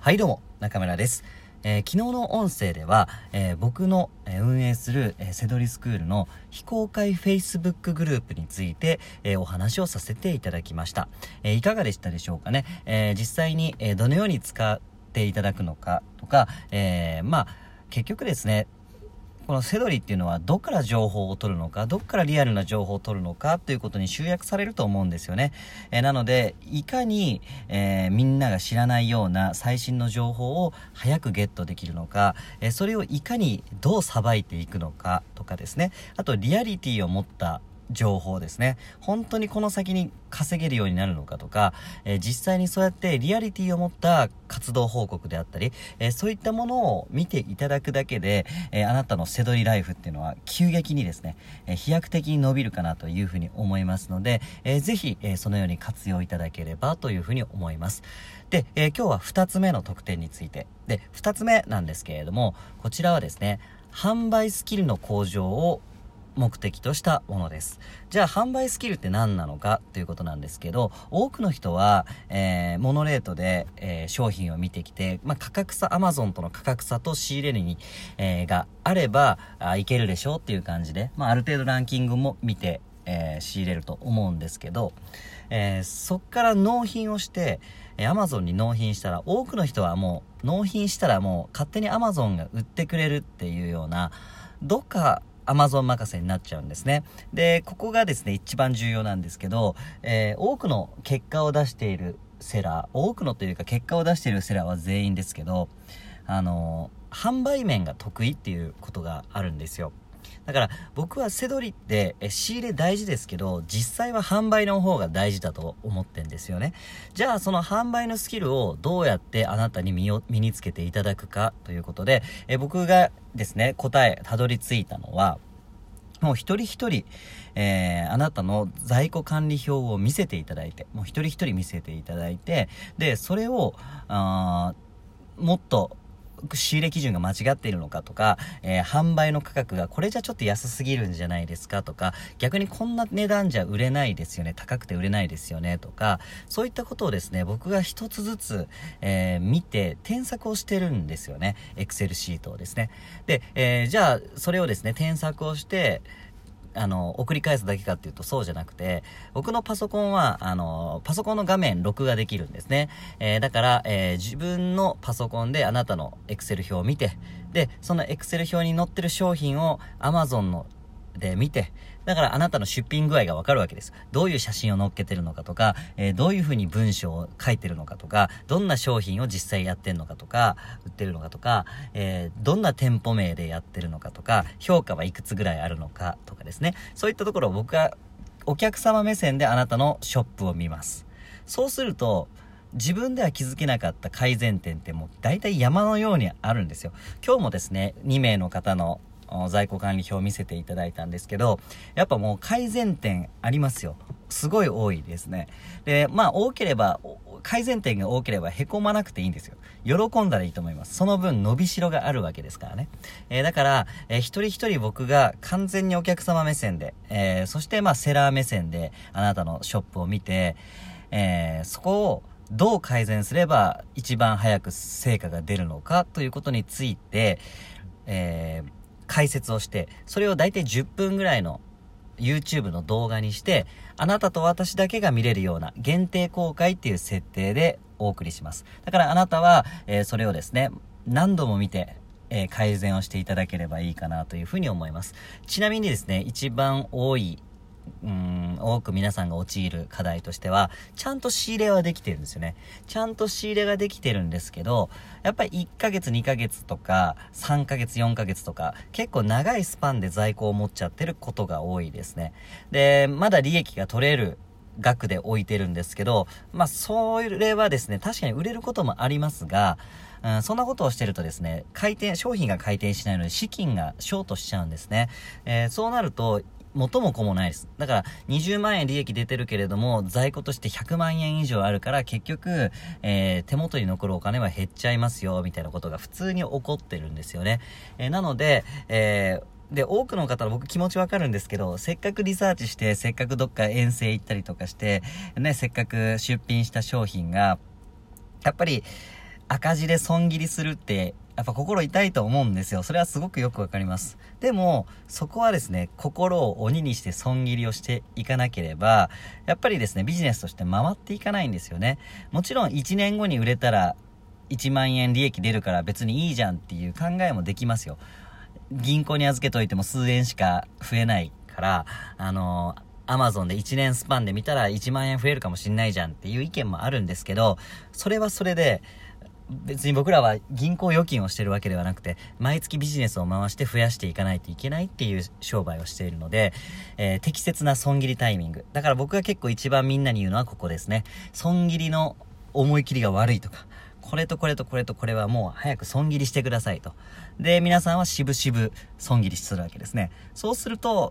はいどうも、中村です。昨日の音声では、僕の運営する、セドリスクールの非公開 Facebook グループについて、お話をさせていただきました。いかがでしたでしょうかね。実際に、どのように使っていただくのかとか、結局ですね、このセドリっていうのはどっから情報を取るのか、どっからリアルな情報を取るのかということに集約されると思うんですよね。なのでいかに、みんなが知らないような最新の情報を早くゲットできるのか、それをいかにどうさばいていくのかとかですね。あとリアリティを持った情報ですね。本当にこの先に稼げるようになるのかとか、実際にそうやってリアリティを持った活動報告であったり、そういったものを見ていただくだけで、あなたのセドリライフっていうのは急激にですね、飛躍的に伸びるかなというふうに思いますので、ぜひ、そのように活用いただければというふうに思います。で、今日は2つ目の特典についてで、2つ目なんですけれども、こちらはですね、販売スキルの向上を目的としたものです。じゃあ販売スキルって何なのかということなんですけど、多くの人は、モノレートで、商品を見てきて、価格差、Amazon との価格差と仕入れに、があればいけるでしょうっていう感じで、ある程度ランキングも見て、仕入れると思うんですけど、そっから納品をして、Amazon に納品したら、多くの人はもう納品したらもう勝手に Amazon が売ってくれるっていうような、どっかAmazon 任せになっちゃうんですね。で、ここがですね、一番重要なんですけど、多くの結果を出しているセラー、多くのというか結果を出しているセラーは全員ですけど、販売面が得意っていうことがあるんですよ。だから僕はセドリって仕入れ大事ですけど、実際は販売の方が大事だと思ってんですよね。じゃあその販売のスキルをどうやってあなたに身につけていただくかということで、僕がですね、たどり着いたのは、もう一人一人、あなたの在庫管理表を見せていただいて、もう一人一人見せていただいて、で、それを、もっと、仕入れ基準が間違っているのかとか、販売の価格がこれじゃちょっと安すぎるんじゃないですかとか、逆にこんな値段じゃ売れないですよね、高くて売れないですよねとか、そういったことをですね、僕が一つずつ、見て添削をしてるんですよね。Excel シートをですね。で、じゃあそれをですね、添削をして送り返すだけかっていうとそうじゃなくて、僕のパソコンはパソコンの画面録画できるんですね。だから、自分のパソコンであなたの Excel 表を見て、でその Excel 表に載ってる商品を Amazon で見て、だからあなたの出品具合がわかるわけです。どういう写真を載っけてるのかとか、どういう風に文章を書いてるのかとか、どんな商品を実際やってるのかとか、売ってるのかとか、どんな店舗名でやってるのかとか、評価はいくつぐらいあるのかとかですね。そういったところを僕はお客様目線であなたのショップを見ます。そうすると自分では気づけなかった改善点ってもう大体山のようにあるんですよ。今日もですね、2名の方の在庫管理表を見せていただいたんですけど、やっぱもう改善点ありますよ。すごい多いですね。で、改善点が多ければ凹まなくていいんですよ。喜んだらいいと思います。その分伸びしろがあるわけですからね。だから、一人一人僕が完全にお客様目線で、そしてセラー目線であなたのショップを見て、そこをどう改善すれば一番早く成果が出るのかということについて、解説をして、それをだいたい10分ぐらいの YouTube の動画にして、あなたと私だけが見れるような限定公開っていう設定でお送りします。だからあなたは、それをですね、何度も見て、改善をしていただければいいかなというふうに思います。ちなみにですね、一番多く皆さんが陥る課題としては、ちゃんと仕入れはできてるんですよね。ちゃんと仕入れができてるんですけど、やっぱり1ヶ月2ヶ月とか3ヶ月4ヶ月とか結構長いスパンで在庫を持っちゃってることが多いですね。で、まだ利益が取れる額で置いてるんですけど、それはですね、確かに売れることもありますが、そんなことをしてるとですね、商品が回転しないので資金がショートしちゃうんですね。そうなると元も子もないです。だから20万円利益出てるけれども在庫として100万円以上あるから結局、手元に残るお金は減っちゃいますよみたいなことが普通に起こってるんですよね。なので、多くの方は僕気持ちわかるんですけど、せっかくリサーチして、せっかくどっか遠征行ったりとかしてね、せっかく出品した商品がやっぱり赤字で損切りするってやっぱ心痛いと思うんですよ。それはすごくよくわかります。でもそこはですね、心を鬼にして損切りをしていかなければやっぱりですね、ビジネスとして回っていかないんですよね。もちろん1年後に売れたら1万円利益出るから別にいいじゃんっていう考えもできますよ。銀行に預けといても数円しか増えないからアマゾンで1年スパンで見たら1万円増えるかもしんないじゃんっていう意見もあるんですけど、それはそれで別に僕らは銀行預金をしてるわけではなくて、毎月ビジネスを回して増やしていかないといけないっていう商売をしているので、適切な損切りタイミング。だから僕が結構一番みんなに言うのはここですね。損切りの思い切りが悪いとか、これとこれとこれとこれはもう早く損切りしてくださいと。で、皆さんは渋々損切りするわけですね。そうすると、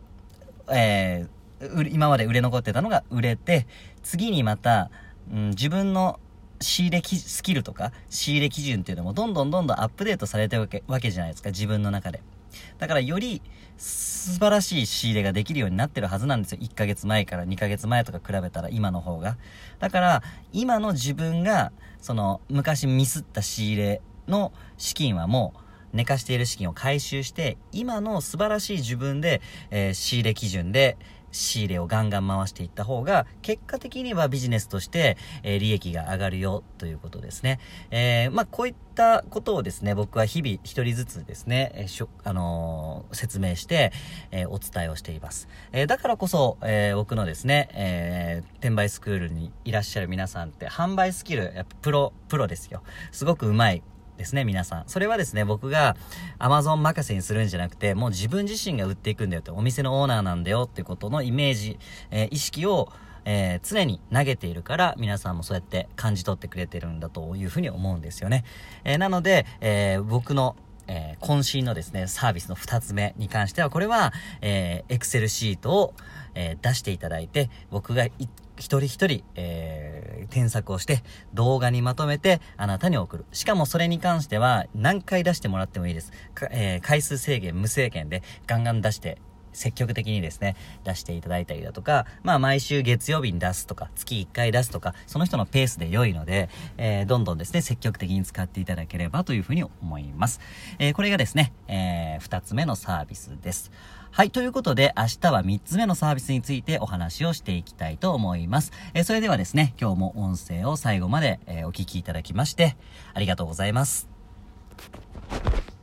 今まで売れ残ってたのが売れて、次にまた、自分の仕入れスキルとか仕入れ基準っていうのもどんどんアップデートされてるわけじゃないですか、自分の中で。だからより素晴らしい仕入れができるようになってるはずなんですよ。1ヶ月前から2ヶ月前とか比べたら今の方が。だから今の自分がその昔ミスった仕入れの資金はもう寝かしている資金を回収して今の素晴らしい自分で、仕入れ基準で仕入れをガンガン回していった方が結果的にはビジネスとして、利益が上がるよということですね。こういったことをですね、僕は日々一人ずつですね、説明して、お伝えをしています。だからこそ、僕のですね、転売スクールにいらっしゃる皆さんって販売スキルやっぱプロですよ。すごくうまいですね、皆さん。それはですね、僕が Amazon 任せにするんじゃなくて、もう自分自身が売っていくんだよと、お店のオーナーなんだよっていうことのイメージ、意識を、常に投げているから皆さんもそうやって感じ取ってくれてるんだというふうに思うんですよね。なので、僕の渾身のですね、サービスの2つ目に関しては、これは、Excel シートを、出していただいて、僕が一人一人、添削をして動画にまとめてあなたに送る。しかもそれに関しては何回出してもらってもいいです。回数制限無制限でガンガン出して積極的にですね出していただいたりだとか、毎週月曜日に出すとか月1回出すとか、その人のペースで良いので、どんどんですね積極的に使っていただければというふうに思います。これがですね、2つ目のサービスです。はい、ということで明日は3つ目のサービスについてお話をしていきたいと思います。それではですね、今日も音声を最後まで、お聞きいただきましてありがとうございます。